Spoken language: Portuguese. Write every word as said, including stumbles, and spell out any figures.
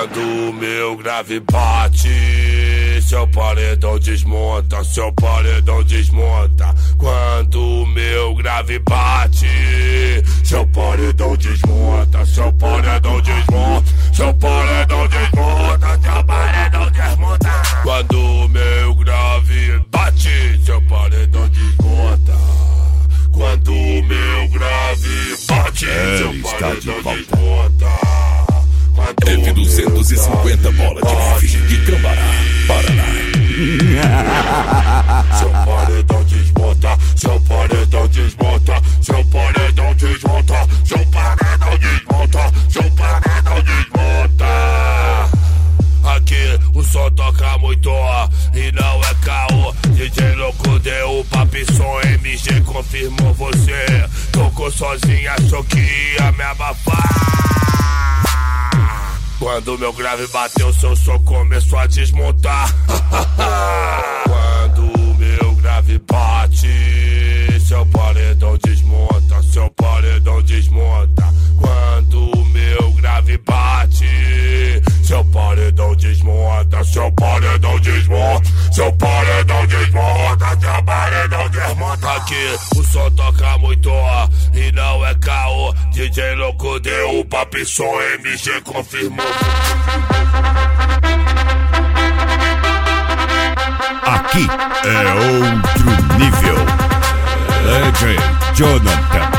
Quando o meu grave bate, seu paredão desmonta, seu paredão desmonta. Quando o meu grave bate, seu paredão desmonta, seu paredão desmonta, seu paredão desmonta, seu paredão desmonta. Quando o meu grave bate, seu paredão desmonta. Quando o meu grave bate, é, seu está paredão de volta. desmonta. F duzentos e cinquenta bola de neve de Cambará, Paraná. Seu paredão desmonta, seu paredão desmonta, seu paredão desmonta, seu paredão desmonta, seu paredão desmonta. Aqui o som toca muito e não é caô. D J louco deu o papi, som M G confirmou você. Tocou sozinha, achou que ia me abafar. Quando meu grave bateu, seu som começou a desmontar. Quando o meu grave bate, seu paredão desmonta, seu paredão desmonta. Quando o meu grave bate, seu paredão desmonta, seu paredão desmonta, seu paredão desmonta, seu paredão desmonta. Aqui o som toca muito e não é caô. D J louco deu o papi, som M G confirmou. Aqui é outro nível. D J Jonathan.